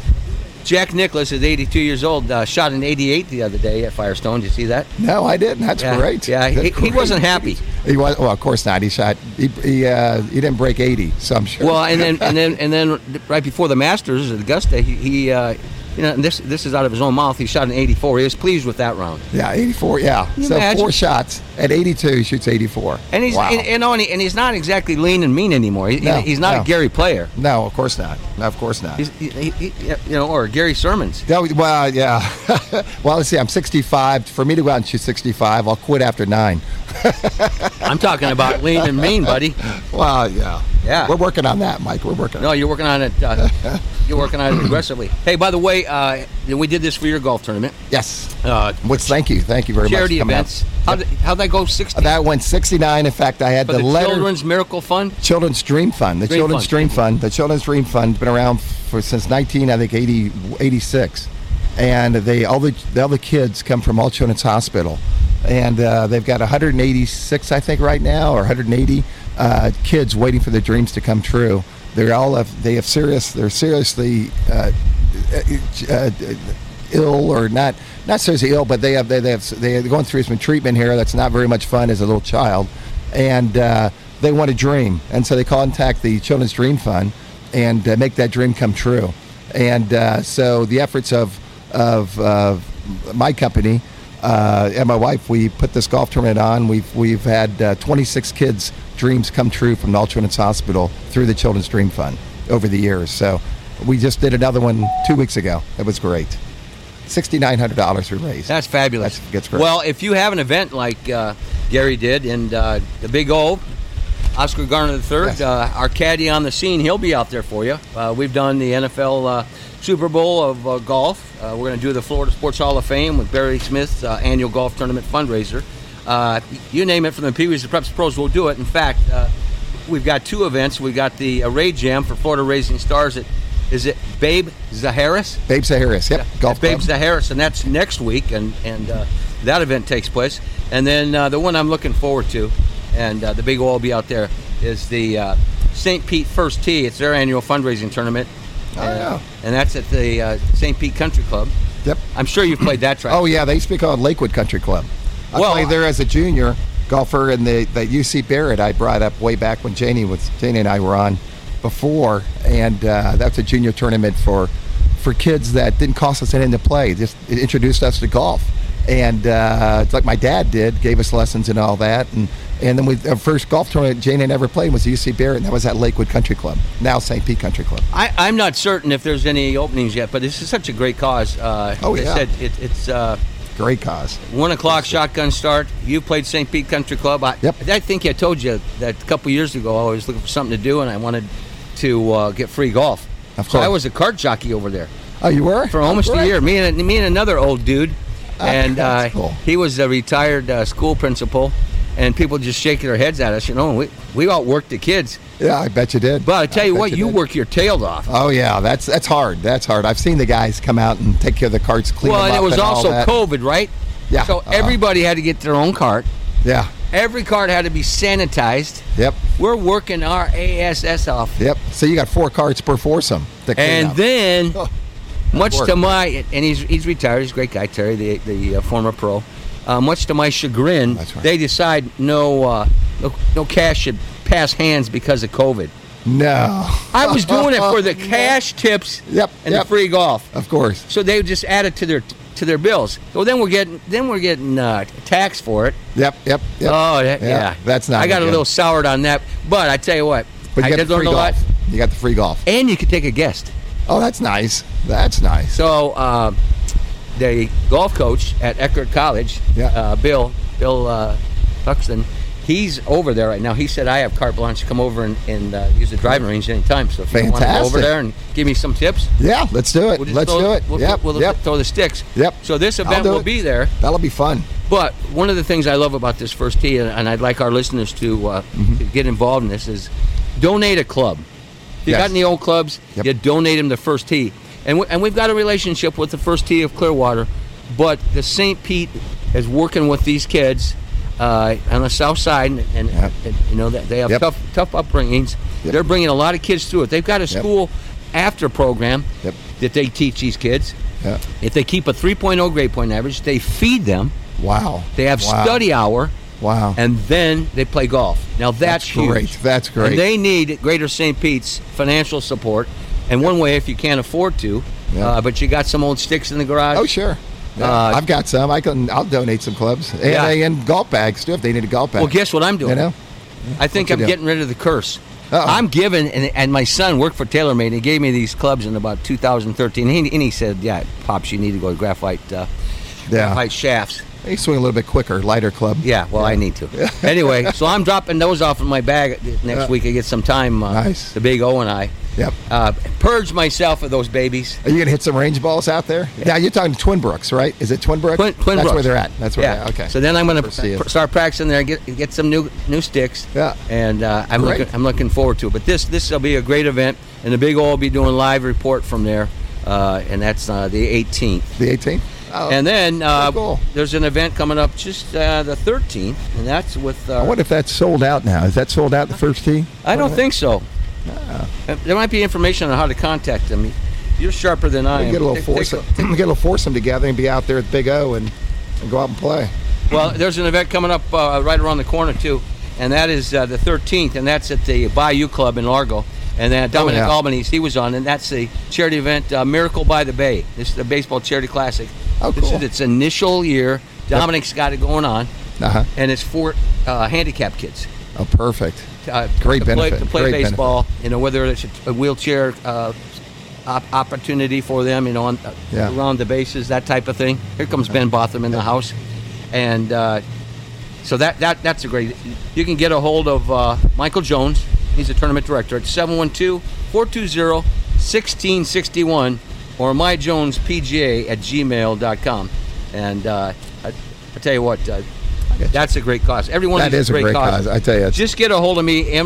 Jack Nicklaus is 82 years old. Shot an 88 the other day at Firestone. Did you see that? No, I didn't. That's great. Yeah, he wasn't happy. He was. Well, of course not. He shot. He didn't break 80. So I'm sure. Well, and then right before the Masters at Augusta, he and this is out of his own mouth. He shot an 84. He was pleased with that round. Yeah, 84. Yeah. So imagine? 4 shots at 82. He shoots 84. And he's and he's not exactly lean and mean anymore. He's not a Gary Player. No, of course not. No, of course not. Or Gary Sermons. Well, yeah. Well, let's see. I'm 65. For me to go out and shoot 65, I'll quit after 9. I'm talking about lean and mean, buddy. Well, yeah. Yeah. We're working on that, Mike. We're working on it. No, you're working on it. You're working on it aggressively. Hey, by the way, we did this for your golf tournament. Yes. Thank you very much. Charity events. How'd that go? 60? That went 69. In fact, I had the Children's Miracle Fund. Children's Dream Fund. The Children's Dream Fund. The Children's Dream Fund been around since 1986, and all the kids come from All Children's Hospital, and they've got 186, I think, right now, or 180 kids waiting for their dreams to come true. They're seriously ill, or not seriously ill, but they're going through some treatment here that's not very much fun as a little child, and they want to dream, and so they contact the Children's Dream Fund and make that dream come true. And so the efforts of my company and my wife, we put this golf tournament on. We've had 26 kids' dreams come true from the All Children's Hospital through the Children's Dream Fund over the years. So we just did another one 2 weeks ago. It was great. $6,900 we raised. That's fabulous. That's great. Well, if you have an event like Gary did and the Big O, Oscar Garner III, Yes. our caddy on the scene, he'll be out there for you. We've done the NFL Super Bowl of golf. We're going to do the Florida Sports Hall of Fame with Barry Smith's annual golf tournament fundraiser. You name it, from the Pee Wees to Preps Pros, we'll do it. In fact, we've got 2 events. We've got the Raid Jam for Florida Raising Stars at, is it Babe Zaharis? Babe Zaharis, yep. Golf Babe club. Zaharis, and that's next week, and that event takes place. And then the one I'm looking forward to, and the Big O will be out there, is the St. Pete First Tee. It's their annual fundraising tournament. Yeah. And that's at the St. Pete Country Club. Yep. I'm sure you've played that track. Oh, yeah, they used to be called Lakewood Country Club. I Well, played there as a junior golfer, and the UC Barrett I brought up way back when Janie and I were on before, and that's a junior tournament for kids that didn't cost us anything to play. Just it introduced us to golf, and it's like my dad did, gave us lessons and all that, and then our first golf tournament Janie ever played was UC Barrett, and that was at Lakewood Country Club, now St. Pete Country Club. I'm not certain if there's any openings yet, but this is such a great cause. Oh, yeah. I said, it's Great cause. 1 o'clock shotgun start. You played St. Pete Country Club. Yep. I think I told you that a couple years ago I was looking for something to do, and I wanted to get free golf. Of So course. I was a cart jockey over there Oh, you were? for almost Oh, a great. year. Me and another old dude, and that's cool. he was a retired school principal, and people just shaking their heads at us. You know, we outworked the kids. Yeah, I bet you did. But I tell you bet what, you did. work your tail off. Oh yeah, that's hard. That's hard. I've seen the guys come out and take care of the carts, clean Well, them and up, it was and all also that. COVID, right? Yeah. So everybody had to get their own cart. Yeah. Every cart had to be sanitized. Yep. We're working our ass off. Yep. So you got 4 carts per foursome to clean And up. then, Oh, much work. to my, and he's retired, he's a great guy, Terry, the former pro. Much to my chagrin, That's right. they decide no cash should pass hands because of COVID. No. I was doing it for the cash tips Yep, and yep. the free golf. Of course. So they would just add it to their bills. Well, then we're getting taxed for it. Yep. Oh, yeah. That's not I got good. a little soured on that, but I tell you what, But I you got did the learn free a lot, golf. You got the free golf. and you could take a guest. Oh, that's nice. That's nice. So the golf coach at Eckerd College, Yeah. Bill Buxton, he's over there right now. He said I have carte blanche to come over and use the driving range anytime. So if you want to go over Fantastic. there and give me some tips, Yeah, let's do it. we'll just Let's throw, do it. We'll, Yep. we'll Yep. throw the sticks. Yep. So this I'll event do will it. be there. That'll be fun. But one of the things I love about this first tee, and I'd like our listeners to get involved in this, is donate a club. If you Yes. got any old clubs, Yep. you donate them to First Tee. And we've got a relationship with the First Tee of Clearwater, but the St. Pete is working with these kids on the south side, and Yep. you know that they have Yep. tough upbringings. Yep. They're bringing a lot of kids through it. They've got a Yep. school after program Yep. that they teach these kids. Yeah. If they keep a 3.0 grade point average, they feed them. Wow. They have Wow. study hour. Wow. And then they play golf. Now that's huge. great. That's great. And they need Greater St. Pete's financial support. And one way, if you can't afford to, Yeah. but you got some old sticks in the garage. Oh, sure. Yeah, I've got some. I'll donate some clubs and, Yeah. and golf bags too if they need a golf bag. Well, guess what I'm doing? You know. I think What I'm you do? getting rid of the curse. Uh-oh. I'm giving, and my son worked for TaylorMade. And he gave me these clubs in about 2013. And he said, "Yeah, Pops, you need to go to graphite shafts." They swing a little bit quicker, lighter club. Yeah, well, I need to. Anyway, so I'm dropping those off in my bag next Yeah. week. I get some time. Nice. The Big O and I. Yep. Purge myself of those babies. Are you gonna hit some range balls out there? Now you're talking Twin Brooks, right? Is it Twin Brooks? Twin That's Brooks. where they're at. That's where Yeah. they're at. Okay. So then I'm going Proceed. to start practicing there and get some new sticks. Yeah. And I'm Great. looking forward to it. But this will be a great event, and the Big O will be doing live report from there, and that's the 18th. The 18th. Oh, And then cool. there's an event coming up just the 13th, and that's with. I wonder if that's sold out now. Is that sold out the first tee? I don't think so. There might be information on how to contact them. You're sharper than I We am. get a little Take- foursome. take Get a little foursome together and be out there at Big O and go out and play. Well, there's an event coming up right around the corner too, and that is the 13th, and that's at the Bayou Club in Largo. And then Dominic yeah. Albanese, he was on, and that's the charity event, Miracle by the Bay. This is the baseball charity classic. Oh, This cool. is its initial year. Dominic's got it going on, Uh-huh. and it's for handicapped kids. Oh, perfect. Great to play, benefit. to play Great baseball. You know, whether it's a wheelchair opportunity for them, around the bases, that type of thing. Here comes Ben Botham in the house. And so that's a great. You can get a hold of Michael Jones. He's a tournament director at 712-420-1661 or myjonespga@gmail.com. And I tell you what, that's a great cause. Every one of these is a great cause. I tell you. Just get a hold of me,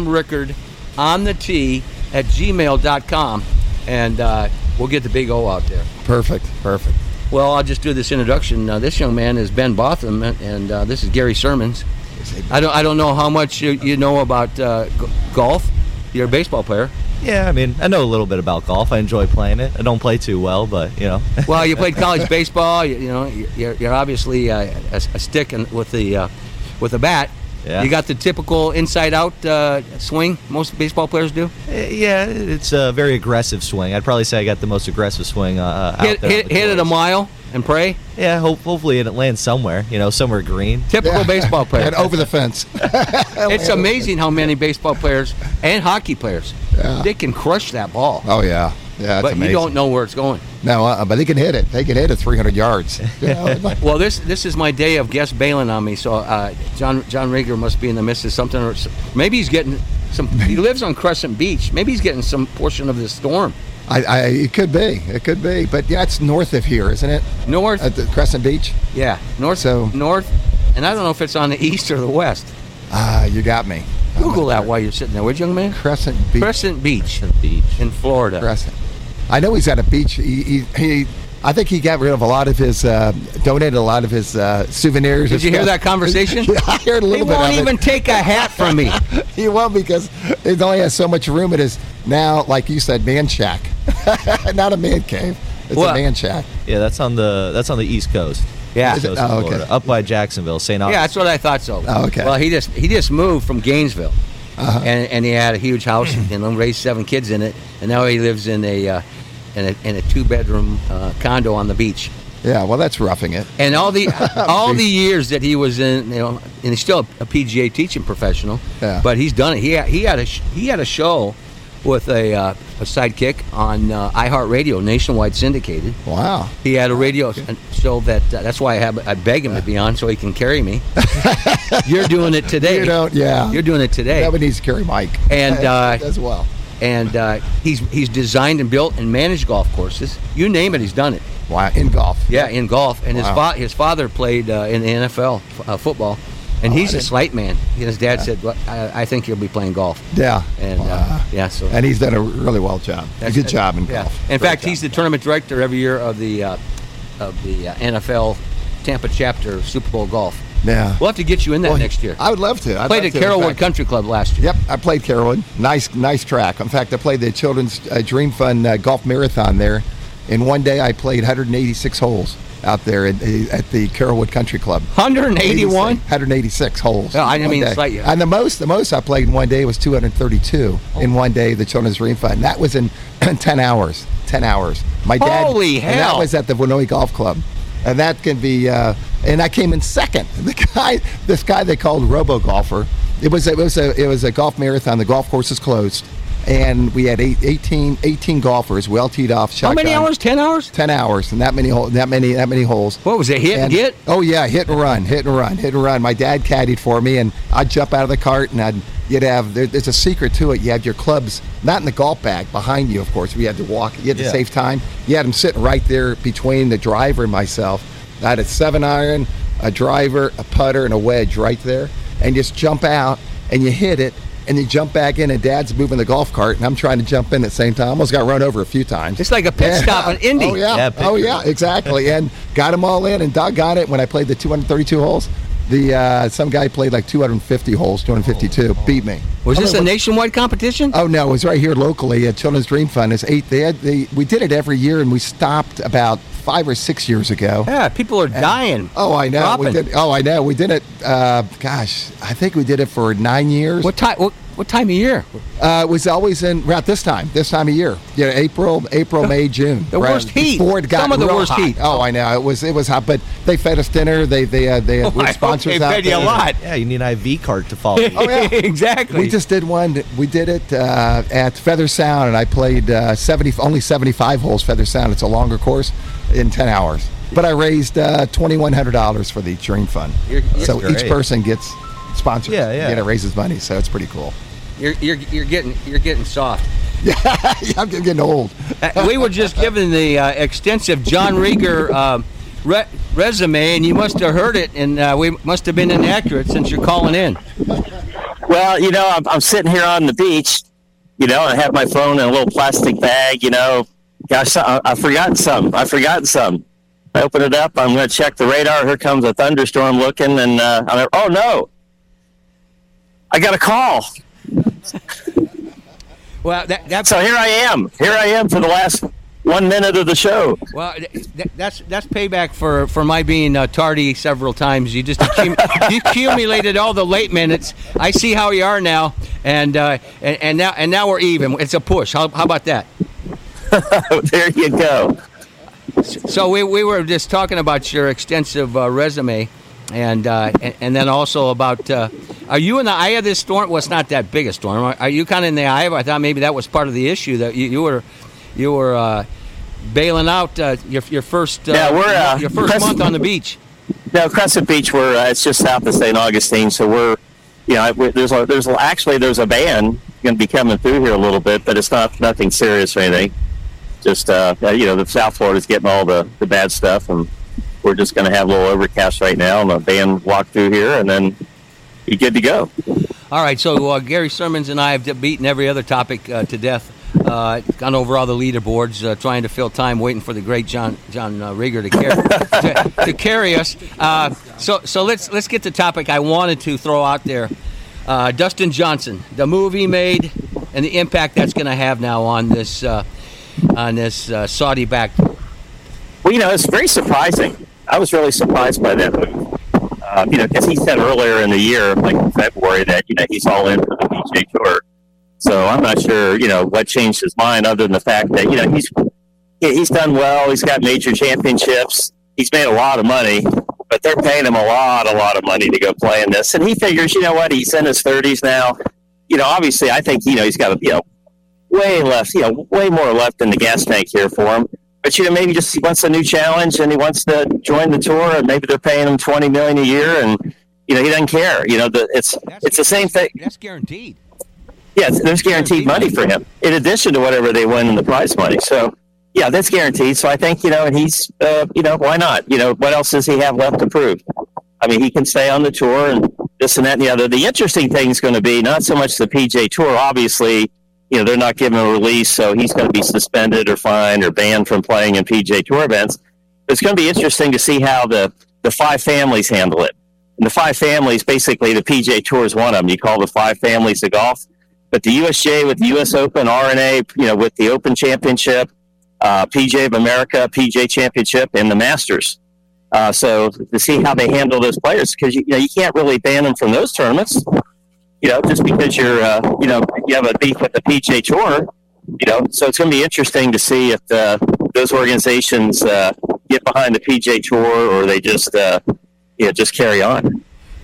mrickard@gmail.com, and we'll get the big O out there. Perfect. Well, I'll just do this introduction. This young man is Ben Botham, and this is Gary Sermons. I don't know how much you know about golf. You're a baseball player. Yeah, I mean, I know a little bit about golf. I enjoy playing it. I don't play too well, but, Well, you played college baseball. You're obviously a stick with the bat. Yeah. You got the typical inside-out swing most baseball players do? Yeah, it's a very aggressive swing. I'd probably say I got the most aggressive swing out there. Hit it a mile and pray? Yeah, hopefully it lands somewhere, somewhere green. Typical baseball player. And over the fence. It's amazing how many baseball players and hockey players, they can crush that ball. Oh, yeah. Yeah, but amazing. You don't know where it's going. No, but they can hit it. They can hit it 300 yards. Well, this is my day of guests bailing on me. So John Rieger must be in the midst of something, or maybe he's getting some. He lives on Crescent Beach. Maybe he's getting some portion of this storm. It could be. But yeah, it's north of here, isn't it? North at the Crescent Beach. Yeah, north. North, and I don't know if it's on the east or the west. You got me. Google that while you're sitting there, would you, young man? Crescent Beach. Crescent Beach in Florida. Crescent. I know he's at a beach. He I think he got rid of a lot of his, donated a lot of his souvenirs. Did you hear that conversation? Yeah, I heard a little bit of it. He won't even take a hat from me. He won't, because it only has so much room. It is now, like you said, man shack. Not a man cave. It's a man shack. Yeah, that's on the East Coast. Yeah. East Coast of Florida, up by Jacksonville, St. Augustine. Yeah, that's what I thought so. Oh, okay. Well, he just moved from Gainesville, and he had a huge house and raised 7 kids in it, and now he lives in a 2-bedroom condo on the beach. Yeah, well, that's roughing it. And all the years that he was in, and he's still a PGA teaching professional. Yeah. But he's done it. He had a show with a sidekick on iHeartRadio, nationwide syndicated. Wow. He had a radio show that's why I beg him to be on so he can carry me. You're doing it today. You're doing it today. That one needs to carry Mike. And as well. And he's designed and built and managed golf courses. You name it, he's done it. Wow, in golf. Yeah, in golf. And his father played in the NFL football, and he's a slight man. His dad said, well, "I think you'll be playing golf." Yeah. And so. And he's done a really well job. A good job in golf. In fact, he's the tournament director every year of the NFL Tampa chapter Super Bowl golf. Yeah. We'll have to get you in that next year. I would love to. Played at Carrollwood Country Club last year. Yep, I played Carrollwood. Nice track. In fact, I played the Children's Dream Fund Golf Marathon there. In one day, I played 186 holes out there at the Carrollwood Country Club. 181? 186 holes. Oh, I mean, it's like, and the most I played in one day was 232 in one day, the Children's Dream Fund. That was in 10 hours. 10 hours. My dad. Holy hell! And that was at the Vinoy Golf Club. And that can be, and I came in second. This guy they called Robo Golfer. It was a golf marathon. The golf course is closed, and we had 18 golfers. We all teed off. How many hours? 10 hours? 10 hours, and that many holes. What was it? Hit and get? Oh yeah, hit and run. My dad caddied for me, and I'd jump out of the cart, and there's a secret to it. You have your clubs not in the golf bag behind you, of course. We had to walk. You had to save time. You had them sitting right there between the driver and myself. I had a 7-iron, a driver, a putter, and a wedge right there, and just jump out and you hit it, and you jump back in, and Dad's moving the golf cart, and I'm trying to jump in at the same time. I almost got run over a few times. It's like a pit stop on Indy. Oh yeah, exactly. And got them all in, and Doug got it when I played the 232 holes. Some guy played like 250 holes, 252, beat me. Was this a nationwide competition? Oh no, it was right here locally at Children's Dream Fund. We did it every year, and we stopped about 5 or 6 years ago. Yeah, people are dying. Oh, I know. We did it. I think we did it for 9 years. What What time of year? It was always around this time of year. April, May, June. The worst heat. Before it got Some of the real worst hot. heat. Oh, I know. It was hot, but they fed us dinner. They were sponsors They out fed you there. a lot. Yeah, you need an IV cart to follow. Oh, yeah. Exactly. We just did one. We did it at Feather Sound, and I played only 75 holes. Feather Sound. It's a longer course in 10 hours. But I raised $2,100 for the Dream Fund. So great. each person gets sponsored. Yeah. It raises money, so it's pretty cool. You're getting soft. Yeah, I'm getting old. We were just given the extensive John Rieger resume, and you must have heard it, and we must have been inaccurate since you're calling in. Well, I'm sitting here on the beach, I have my phone in a little plastic bag, Gosh, I've forgotten some. I open it up, I'm going to check the radar. Here comes a thunderstorm looking, and I'm like, oh, no. I got a call. Well, So here I am for the last 1 minute of the show. Well, that's payback for my being tardy several times. You just you accumulated all the late minutes. I see how you are now, and now we're even. It's a push. How about that? There you go. So we were just talking about your extensive resume, and then also about. Are you in the eye of this storm? Well, it's not that big a storm. Are you kind of in the eye of it? I thought maybe that was part of the issue that you were bailing out your first your first month on the beach. No, Crescent Beach. It's just south of St. Augustine, so we're there's a band going to be coming through here a little bit, but it's nothing serious or anything. Just the South Florida's getting all the bad stuff, and we're just going to have a little overcast right now, and the band walk through here, and then you're good to go. All right, so Gary Sermons and I have beaten every other topic to death. Gone over all the leaderboards, trying to fill time, waiting for the great John Rieger to carry us. So let's get to the topic I wanted to throw out there. Dustin Johnson, the movie made, and the impact that's going to have now on this Saudi-backed. Well, it's very surprising. I was really surprised by that movie. Because he said earlier in the year, like in February, that he's all in for the PGA Tour. So I'm not sure, what changed his mind, other than the fact that he's done well. He's got major championships. He's made a lot of money, but they're paying him a lot of money to go play in this. And he figures, he's in his 30s now. Obviously, I think he's got way more left in the gas tank here for him. But maybe just he wants a new challenge, and he wants to join the tour, and maybe they're paying him $20 million a year, and he doesn't care. It's the same thing. That's guaranteed. Yeah, there's guaranteed money for him in addition to whatever they win in the prize money. So yeah, that's guaranteed. So I think and he's why not? What else does he have left to prove? I mean, he can stay on the tour and this and that and the other. The interesting thing is going to be not so much the PGA Tour, obviously. They're not giving him a release, so he's going to be suspended or fined or banned from playing in PGA Tour events. But it's going to be interesting to see how the five families handle it. And the five families, basically, the PGA Tour is one of them. You call the five families of golf. But the USGA with the US Open, RNA, with the Open Championship, PGA of America, PGA Championship, and the Masters. So to see how they handle those players, because you can't really ban them from those tournaments. Just because you're, you have a beef with the PGA Tour, so it's going to be interesting to see if those organizations get behind the PGA Tour or they just carry on.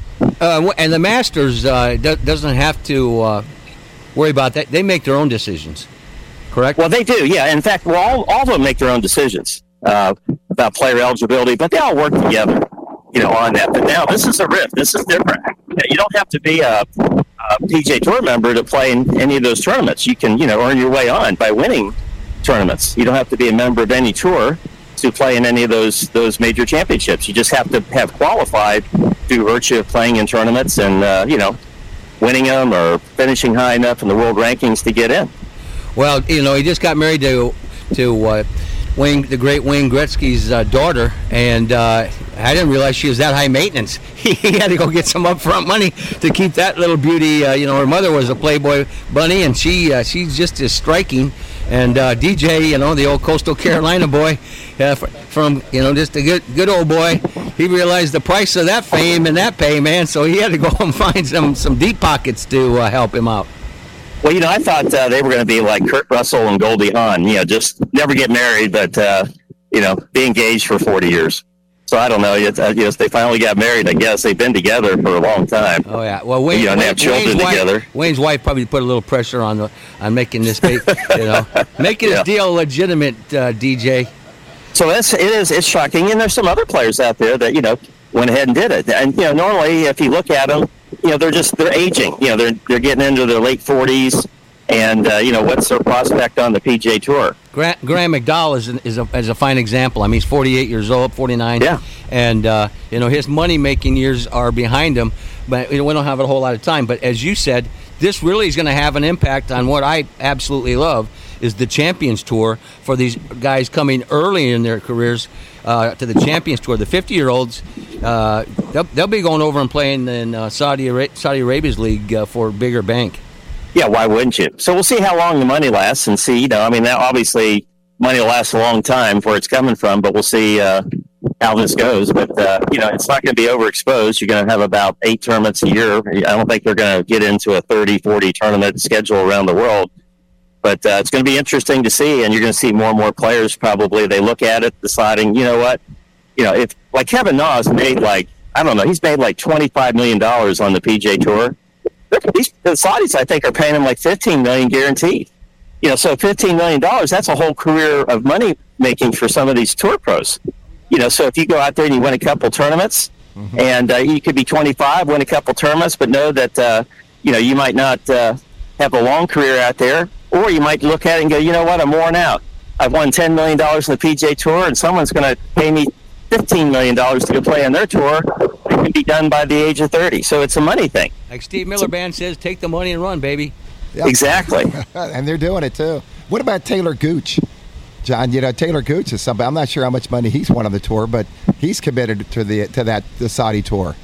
And the Masters doesn't have to worry about that. They make their own decisions, correct? Well, they do, yeah. In fact, all of them make their own decisions about player eligibility, but they all work together, on that. But now this is a rift. This is different. You don't have to be a PGA Tour member to play in any of those tournaments. You can, earn your way on by winning tournaments. You don't have to be a member of any tour to play in any of those major championships. You just have to have qualified through virtue of playing in tournaments and, winning them or finishing high enough in the world rankings to get in. Well, he just got married to the great Wayne Gretzky's daughter, and I didn't realize she was that high maintenance. He had to go get some upfront money to keep that little beauty. Her mother was a Playboy bunny, and she's just as striking. And DJ, the old Coastal Carolina boy, from just a good old boy, he realized the price of that fame and that pay, man. So he had to go and find some deep pockets to help him out. Well, I thought they were going to be like Kurt Russell and Goldie Hawn, just never get married, but, be engaged for 40 years. So I don't know. They finally got married, I guess. They've been together for a long time. Oh, yeah. Well, they have children together. Wayne's wife probably put a little pressure on making this, making this deal legitimate, DJ. So it's shocking. And there's some other players out there that, went ahead and did it. And, normally if you look at them, they're aging. They're getting into their late 40s. And, what's their prospect on the PGA Tour? Graham McDowell is a fine example. I mean, he's 48 years old, 49. Yeah. And, his money-making years are behind him. But we don't have a whole lot of time. But as you said, this really is going to have an impact on what I absolutely love, is the Champions Tour for these guys coming early in their careers to the Champions Tour. The 50-year-olds, they'll be going over and playing in Saudi Arabia's league for a bigger bank. Yeah, why wouldn't you? So we'll see how long the money lasts and see, that obviously money will last a long time where it's coming from, but we'll see how this goes. But, it's not going to be overexposed. You're going to have about 8 tournaments a year. I don't think they're going to get into a 30, 40 tournament schedule around the world. But it's going to be interesting to see, and you're going to see more and more players probably. They look at it, deciding, if like Kevin Na has made he's made like $25 million on the PGA Tour. The Saudis, I think, are paying him like $15 million guaranteed. So $15 million, that's a whole career of money making for some of these tour pros. So if you go out there and you win a couple tournaments, and you could be 25, win a couple tournaments, but know that you might not have a long career out there, or you might look at it and go, you know what, I'm worn out. I've won $10 million in the PGA Tour, and someone's going to pay me $15 million to go play on their tour. It can be done by the age of 30. So it's a money thing. Like Steve Miller Band says, take the money and run, baby. Yep. Exactly. And they're doing it, too. What about Taylor Gooch? John, Taylor Gooch is somebody. I'm not sure how much money he's won on the tour, but he's committed to the Saudi tour.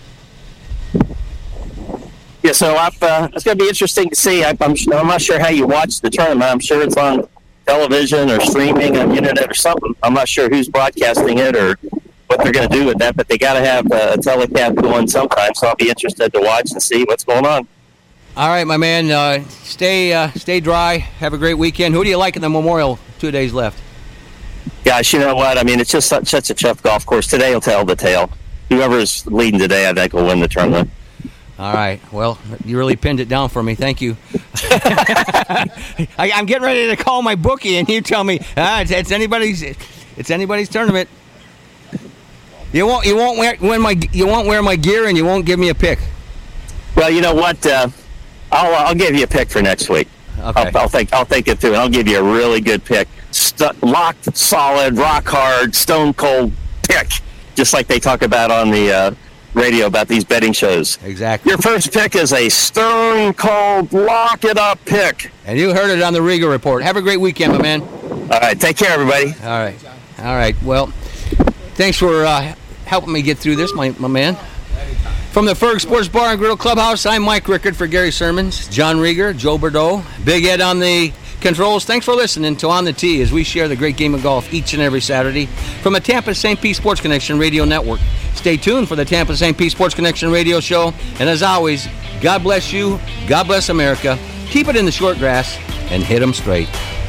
Yeah, so it's going to be interesting to see. I'm not sure how you watch the tournament. I'm sure it's on television or streaming on the internet or something. I'm not sure who's broadcasting it or what they're going to do with that, but they got to have a telecast going sometime, so I'll be interested to watch and see what's going on. All right, my man, stay dry. Have a great weekend. Who do you like in the Memorial? 2 days left. Gosh, you know what? I mean, it's just such a tough golf course. Today will tell the tale. Whoever's leading today, I think, will win the tournament. All right. Well, you really pinned it down for me. Thank you. I'm getting ready to call my bookie, and you tell me it's anybody's tournament. You won't wear my gear, and you won't give me a pick. Well, you know what? I'll give you a pick for next week. Okay. I'll think it through, and I'll give you a really good pick. Locked, solid, rock hard, stone cold pick, just like they talk about on the radio about these betting shows. Exactly. Your first pick is a stone cold, lock it up pick. And you heard it on the Riga Report. Have a great weekend, my man. All right. Take care, everybody. All right. Well, thanks for helping me get through this, my man. From the Ferg Sports Bar and Grill Clubhouse, I'm Mike Rickard for Gary Sermons, John Rieger, Joe Bordeaux, Big Ed on the controls. Thanks for listening to On the Tee as we share the great game of golf each and every Saturday from the Tampa St. Pete Sports Connection Radio Network. Stay tuned for the Tampa St. Pete Sports Connection Radio Show. And as always, God bless you, God bless America. Keep it in the short grass and hit 'em straight.